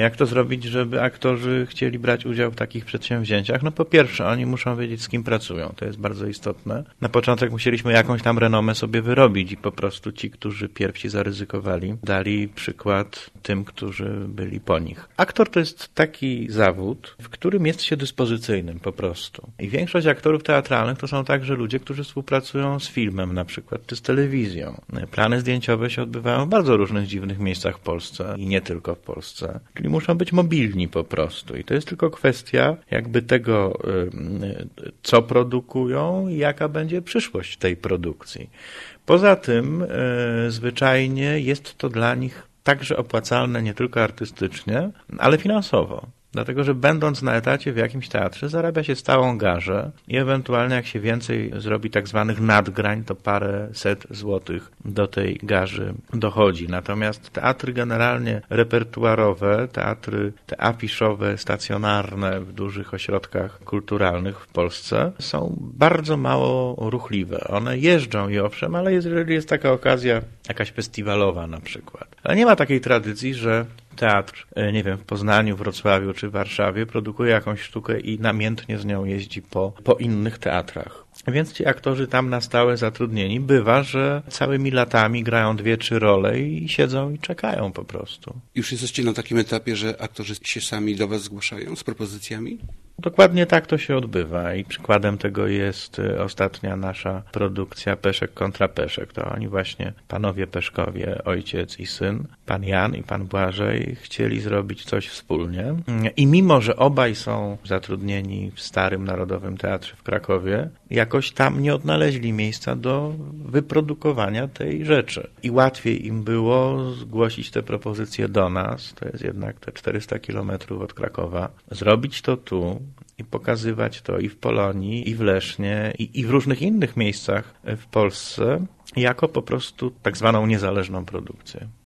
Jak to zrobić, żeby aktorzy chcieli brać udział w takich przedsięwzięciach? No po pierwsze, oni muszą wiedzieć, z kim pracują. To jest bardzo istotne. Na początek musieliśmy jakąś tam renomę sobie wyrobić i po prostu ci, którzy pierwsi zaryzykowali, dali przykład tym, którzy byli po nich. Aktor to jest taki zawód, w którym jest się dyspozycyjnym po prostu. I większość aktorów teatralnych to są także ludzie, którzy współpracują z filmem na przykład, czy z telewizją. Plany zdjęciowe się odbywają w bardzo różnych dziwnych miejscach w Polsce i nie tylko w Polsce. Czyli muszą być mobilni po prostu. I to jest tylko kwestia jakby tego, co produkują i jaka będzie przyszłość tej produkcji. Poza tym zwyczajnie jest to dla nich także opłacalne nie tylko artystycznie, ale finansowo. Dlatego, że będąc na etacie w jakimś teatrze zarabia się stałą garzę i ewentualnie jak się więcej zrobi tak zwanych nadgrań, to parę set złotych do tej garzy dochodzi. Natomiast teatry generalnie repertuarowe, teatry te afiszowe, stacjonarne w dużych ośrodkach kulturalnych w Polsce są bardzo mało ruchliwe. One jeżdżą i owszem, ale jeżeli jest taka okazja, jakaś festiwalowa na przykład. Ale nie ma takiej tradycji, że teatr, nie wiem, w Poznaniu, Wrocławiu czy Warszawie produkuje jakąś sztukę i namiętnie z nią jeździ po innych teatrach. Więc ci aktorzy tam na stałe zatrudnieni bywa, że całymi latami grają 2-3 role i siedzą i czekają po prostu. Już jesteście na takim etapie, że aktorzy się sami do was zgłaszają z propozycjami? Dokładnie tak to się odbywa i przykładem tego jest ostatnia nasza produkcja Peszek kontra Peszek. To oni właśnie, panowie Peszkowie, ojciec i syn, pan Jan i pan Błażej, chcieli zrobić coś wspólnie. I mimo, że obaj są zatrudnieni w Starym Narodowym Teatrze w Krakowie, jakoś tam nie odnaleźli miejsca do wyprodukowania tej rzeczy. I łatwiej im było zgłosić te propozycje do nas, to jest jednak te 400 kilometrów od Krakowa, zrobić to tu i pokazywać to i w Polonii, i w Lesznie, i w różnych innych miejscach w Polsce, jako po prostu tak zwaną niezależną produkcję.